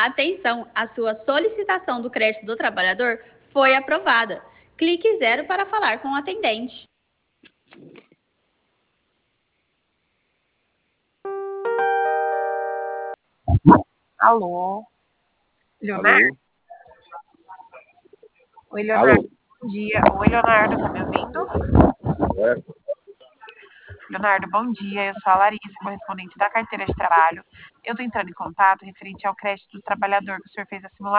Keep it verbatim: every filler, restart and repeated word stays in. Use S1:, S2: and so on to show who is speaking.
S1: Atenção, a sua solicitação do crédito do trabalhador foi aprovada. Clique zero para falar com o atendente.
S2: Alô? Leonardo?
S3: Alô?
S2: Oi, Leonardo.
S3: Alô?
S2: Bom dia. Oi, Leonardo, tá me ouvindo?
S3: É,
S2: Leonardo, bom dia. Eu sou a Larissa, correspondente da carteira de trabalho. Eu tô entrando em contato referente ao crédito do trabalhador que o senhor fez a simulação.